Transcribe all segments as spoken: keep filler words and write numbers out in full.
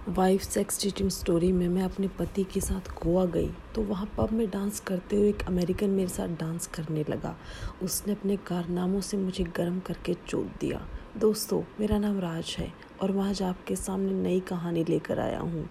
Wife sex cheating story में मैं अपने पति के साथ गोवा गई तो वहाँ पब में डांस करते हुए एक अमेरिकन मेरे साथ डांस करने लगा। उसने अपने कारनामों से मुझे गर्म करके चोट दिया। दोस्तों, मेरा नाम राज है और मैं आज आपके सामने नई कहानी लेकर आया हूँ।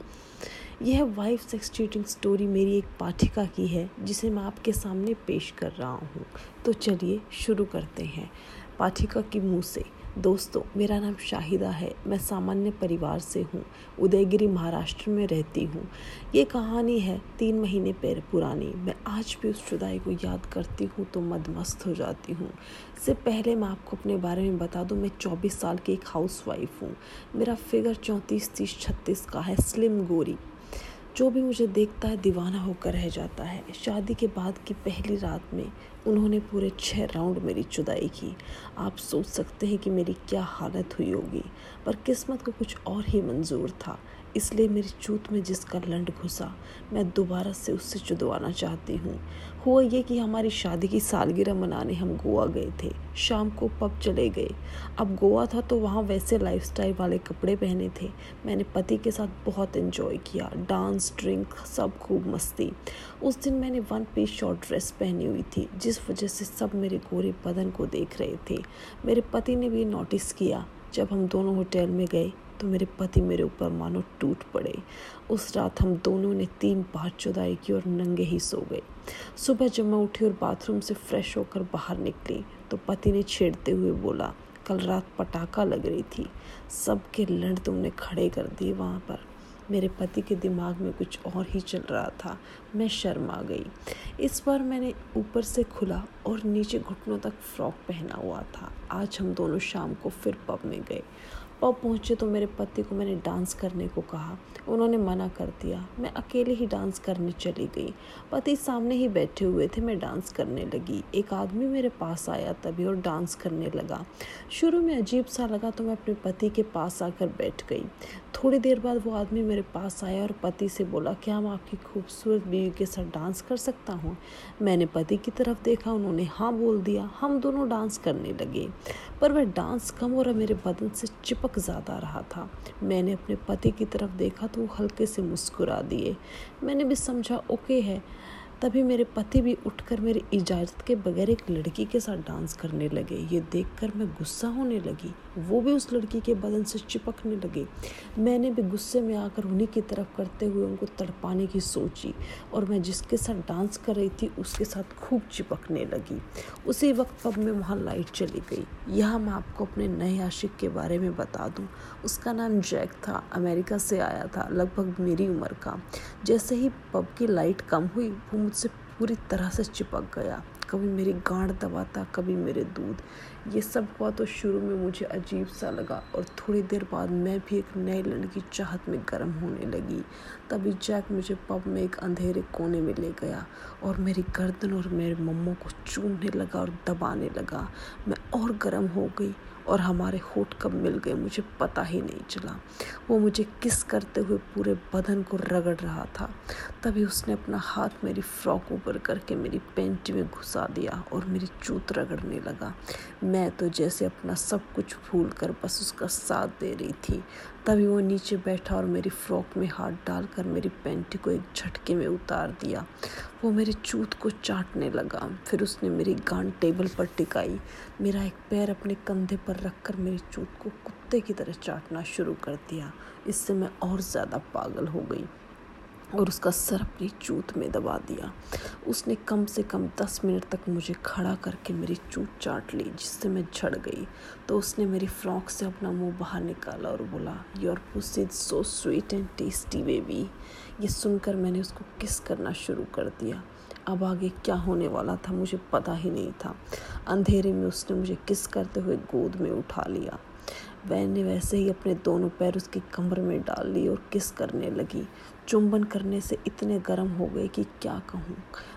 यह वाइफ सेक्स चीटिंग स्टोरी मेरी एक पाठिका की है जिसे मैं आपके सामने पेश कर रहा हूँ। तो चलिए शुरू करते हैं। पाठिका की मुँह से। दोस्तों, मेरा नाम शाहिदा है। मैं सामान्य परिवार से हूँ। उदयगिरी महाराष्ट्र में रहती हूँ। ये कहानी है तीन महीने पहले पुरानी। मैं आज भी उस जुदाई को याद करती हूँ तो मदमस्त हो जाती हूँ। इससे पहले मैं आपको अपने बारे में बता दूँ, मैं चौबीस साल की एक हाउस वाइफ हूँ। मेरा फिगर चौंतीस तीस छत्तीस का है, स्लिम गोरी। जो भी मुझे देखता है दीवाना होकर रह जाता है। शादी के बाद की पहली रात में उन्होंने पूरे छः राउंड मेरी जुदाई की। आप सोच सकते हैं कि मेरी क्या हालत हुई होगी, पर किस्मत को कुछ और ही मंजूर था। इसलिए मेरी चूत में जिसका लंड घुसा, मैं दोबारा से उससे जुदवाना चाहती हूँ। हुआ ये कि हमारी शादी की सालगिरह मनाने हम गोवा गए थे। शाम को पब चले गए। अब गोवा था तो वहाँ वैसे लाइफस्टाइल वाले कपड़े पहने थे। मैंने पति के साथ बहुत एंजॉय किया, डांस, ड्रिंक, सब खूब मस्ती। उस दिन मैंने वन पीस शॉर्ट ड्रेस पहनी हुई थी, जिस वजह से सब मेरे गोरे बदन को देख रहे थे। मेरे पति ने भी नोटिस किया। जब हम दोनों होटल में गए तो मेरे पति मेरे ऊपर मानो टूट पड़े। उस रात हम दोनों ने तीन बार जुदाई की और नंगे ही सो गए। सुबह जब मैं उठी और बाथरूम से फ्रेश होकर बाहर निकली तो पति ने छेड़ते हुए बोला, कल रात पटाखा लग रही थी, सबके लड़ तुमने खड़े कर दिए वहाँ पर। मेरे पति के दिमाग में कुछ और ही चल रहा था। मैं शर्मा गई। इस बार मैंने ऊपर से खुला और नीचे घुटनों तक फ्रॉक पहना हुआ था। आज हम दोनों शाम को फिर पब में गए। पब पहुँचे तो मेरे पति को मैंने डांस करने को कहा। उन्होंने मना कर दिया। मैं अकेले ही डांस करने चली गई। पति सामने ही बैठे हुए थे। मैं डांस करने लगी। एक आदमी मेरे पास आया तभी और डांस करने लगा। शुरू में अजीब सा लगा तो मैं अपने पति के पास आकर बैठ गई। थोड़ी देर बाद वो आदमी मेरे पास आया और पति से बोला, क्या मैं आपकी खूबसूरत बीवी के साथ डांस कर सकता हूँ? मैंने पति की तरफ देखा। उन्होंने हाँ बोल दिया। हम दोनों डांस करने लगे, पर वह डांस कम और मेरे बदन से चिपक ज़्यादा रहा था। मैंने अपने पति की तरफ देखा तो वो हल्के से मुस्कुरा दिए। मैंने भी समझा ओके है। तभी मेरे पति भी उठकर मेरी इजाज़त के बगैर एक लड़की के साथ डांस करने लगे। ये देखकर मैं गुस्सा होने लगी। वो भी उस लड़की के बदन से चिपकने लगे। मैंने भी गुस्से में आकर उन्हीं की तरफ करते हुए उनको तड़पाने की सोची और मैं जिसके साथ डांस कर रही थी उसके साथ खूब चिपकने लगी। उसी वक्त पब में वहाँ लाइट चली गई। यहाँ मैं आपको अपने नए आशिक के बारे में बता दूँ। उसका नाम जैक था। अमेरिका से आया था, लगभग मेरी उम्र का। जैसे ही पब की लाइट कम हुई वो मुझसे पूरी तरह से चिपक गया। कभी मेरी गांड दबाता, कभी मेरे दूध। ये सब हुआ तो शुरू में मुझे अजीब सा लगा और थोड़ी देर बाद मैं भी एक नए लड़की की चाहत में गर्म होने लगी। तभी जैक मुझे पब में एक अंधेरे कोने में ले गया और मेरी गर्दन और मेरे मम्मों को चूमने लगा और दबाने लगा। मैं और गर्म हो गई और हमारे होठ कब मिल गए मुझे पता ही नहीं चला। वो मुझे किस करते हुए पूरे बदन को रगड़ रहा था। तभी उसने अपना हाथ मेरी फ्रॉक ऊपर करके मेरी पैंट में घुसा दिया और मेरी चूत रगड़ने लगा। मैं तो जैसे अपना सब कुछ भूल कर बस उसका साथ दे रही थी। तभी वो नीचे बैठा और मेरी फ्रॉक में हाथ डालकर मेरी पैंट को एक झटके में उतार दिया। वो मेरी चूत को चाटने लगा। फिर उसने मेरी गांड टेबल पर टिकाई। मेरा एक पैर अपने कंधे पर रखकर मेरी चूत को कुत्ते की तरह चाटना शुरू कर दिया। इससे मैं और ज़्यादा पागल हो गई और उसका सर अपनी चूत में दबा दिया। उसने कम से कम दस मिनट तक मुझे खड़ा करके मेरी चूत चाट ली, जिससे मैं झड़ गई। तो उसने मेरी फ्रॉक से अपना मुंह बाहर निकाला और बोला, your pussy is so sweet and tasty baby. ये सुनकर मैंने उसको किस करना शुरू कर दिया। अब आगे क्या होने वाला था मुझे पता ही नहीं था। अंधेरे में उसने मुझे किस करते हुए गोद में उठा लिया। मैंने वैसे ही अपने दोनों पैर उसकी कमर में डाल लिए और किस करने लगी। चुंबन करने से इतने गर्म हो गए कि क्या कहूँ।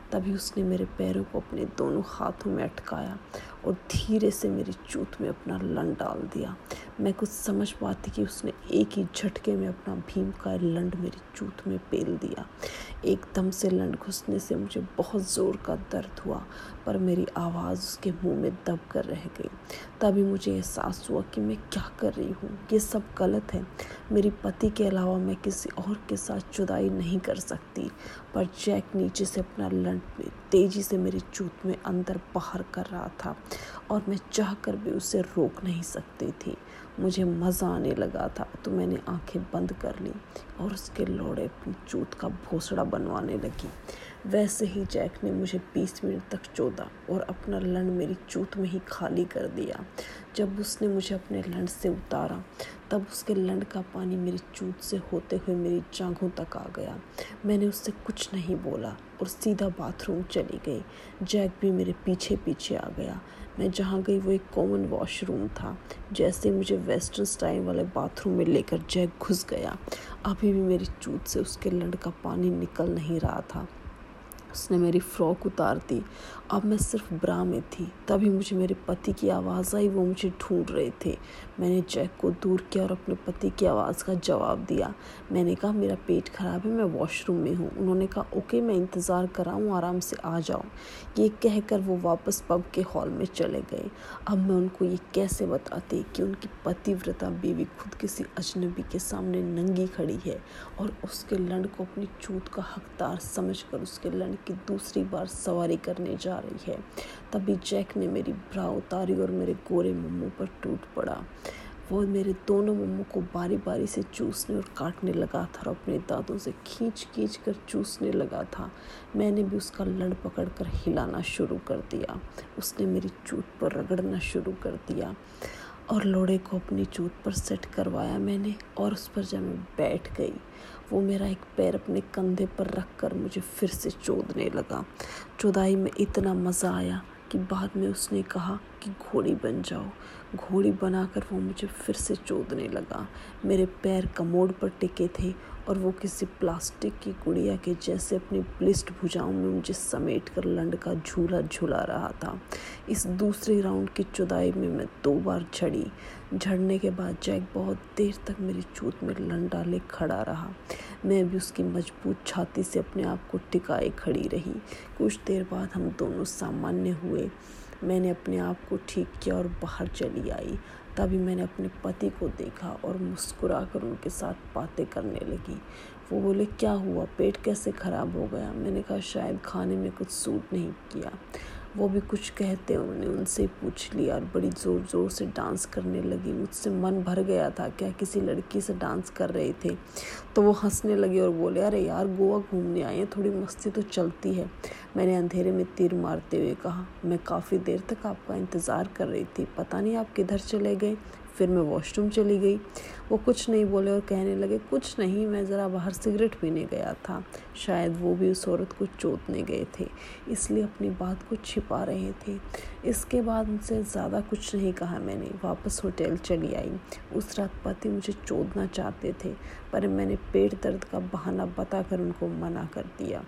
तभी उसने मेरे पैरों को अपने दोनों हाथों में अटकाया और धीरे से मेरी चूत में अपना लंड डाल दिया। मैं कुछ समझ पाती कि उसने एक ही झटके में अपना भीमकाय लंड मेरी चूत में पेल दिया। एकदम से लंड घुसने से मुझे बहुत ज़ोर का दर्द हुआ, पर मेरी आवाज़ उसके मुंह में दब कर रह गई। तभी मुझे एहसास हुआ कि मैं क्या कर रही हूँ, ये सब गलत है। मेरे पति के अलावा मैं किसी और के साथ जुदाई नहीं कर सकती। पर जैक नीचे से अपना लंड में तेज़ी से मेरी चूत में अंदर बाहर कर रहा था और मैं चाह कर भी उसे रोक नहीं सकती थी। मुझे मज़ा आने लगा था तो मैंने आंखें बंद कर ली और उसके लोड़े अपनी चूत का भोसड़ा बनवाने लगी। वैसे ही जैक ने मुझे बीस मिनट तक चोदा और अपना लंड मेरी चूत में ही खाली कर दिया। जब उसने मुझे अपने लंड से उतारा तब उसके लंड का पानी मेरी चूत से होते हुए मेरी जांघों तक आ गया। मैंने उससे कुछ नहीं बोला और सीधा बाथरूम चली गई। जैक भी मेरे पीछे पीछे आ गया। मैं जहाँ गई वो एक कॉमन वॉशरूम था। जैसे मुझे वेस्टर्न स्टाइल वाले बाथरूम में लेकर जैक घुस गया। अभी भी मेरी चूत से उसके लंड का पानी निकल नहीं रहा था। उसने मेरी फ्रॉक उतार दी। अब मैं सिर्फ ब्रा में थी। तभी मुझे मेरे पति की आवाज़ आई, वो मुझे ढूंढ रहे थे। मैंने जैक को दूर किया और अपने पति की आवाज़ का जवाब दिया। मैंने कहा मेरा पेट खराब है, मैं वॉशरूम में हूँ। उन्होंने कहा ओके, मैं इंतज़ार कर रहा हूँ, आराम से आ जाओ। ये कहकर वो वापस पब के हॉल में चले गए। अब मैं उनको ये कैसे बताती कि उनकी पतिव्रता बीवी खुद किसी अजनबी के सामने नंगी खड़ी है और उसके लंड को अपनी चूत का हकदार समझकर उसके लंड की दूसरी बार सवारी करने जा रही है। तभी जैक ने मेरी ब्रा उतारी और मेरे गोरे मुंह पर टूट पड़ा। वो मेरे दोनों मुंह को बारी बारी से चूसने और काटने लगा था और अपने दांतों से खींच खींच कर चूसने लगा था। मैंने भी उसका लंड पकड़कर हिलाना शुरू कर दिया। उसने मेरी चूत पर रगड़ना शुरू कर दिया और लोड़े को अपनी चूत पर सेट करवाया मैंने और उस पर जब मैं बैठ गई, वो मेरा एक पैर अपने कंधे पर रखकर मुझे फिर से चोदने लगा। चौदाई में इतना मज़ा आया कि बाद में उसने कहा कि घोड़ी बन जाओ। घोड़ी बनाकर वो मुझे फिर से चोदने लगा। मेरे पैर कमोड पर टिके थे और वो किसी प्लास्टिक की गुड़िया के जैसे अपनी ब्लिस्ट भुजाओं में मुझे समेट कर लंड का झूला झूला रहा था। इस दूसरे राउंड की चौदाई में मैं दो बार झड़ी। झड़ने के बाद जैक बहुत देर तक मेरी चूत में लंड डाले खड़ा रहा। मैं भी उसकी मजबूत छाती से अपने आप को टिकाए खड़ी रही। कुछ देर बाद हम दोनों सामान्य हुए। मैंने अपने आप को ठीक किया और बाहर चली आई। तभी मैंने अपने पति को देखा और मुस्कुराकर उनके साथ बातें करने लगी। वो बोले क्या हुआ, पेट कैसे ख़राब हो गया? मैंने कहा शायद खाने में कुछ सूट नहीं किया। वो भी कुछ कहते उन्होंने उनसे पूछ लिया और बड़ी ज़ोर ज़ोर से डांस करने लगी। मुझसे मन भर गया था, क्या किसी लड़की से डांस कर रहे थे। तो वो हंसने लगे और बोले अरे यार गोवा घूमने आए हैं, थोड़ी मस्ती तो चलती है। मैंने अंधेरे में तीर मारते हुए कहा मैं काफ़ी देर तक आपका इंतज़ार कर रही थी, पता नहीं आप किधर चले गए। फिर मैं वॉशरूम चली गई। वो कुछ नहीं बोले और कहने लगे कुछ नहीं, मैं ज़रा बाहर सिगरेट पीने गया था। शायद वो भी उस औरत को चोदने गए थे, इसलिए अपनी बात को छिपा रहे थे। इसके बाद उनसे ज़्यादा कुछ नहीं कहा। मैंने वापस होटल चली आई। उस रात पति मुझे चोदना चाहते थे, पर मैंने पेट दर्द का बहाना बताकर उनको मना कर दिया।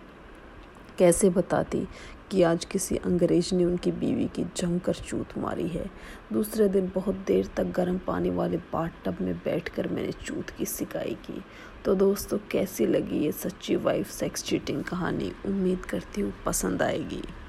कैसे बताती कि आज किसी अंग्रेज ने उनकी बीवी की जमकर चूत मारी है। दूसरे दिन बहुत देर तक गर्म पानी वाले बाथटब में बैठकर मैंने चूत की सिकाई की। तो दोस्तों कैसी लगी ये सच्ची वाइफ सेक्स चीटिंग कहानी? उम्मीद करती हूँ पसंद आएगी।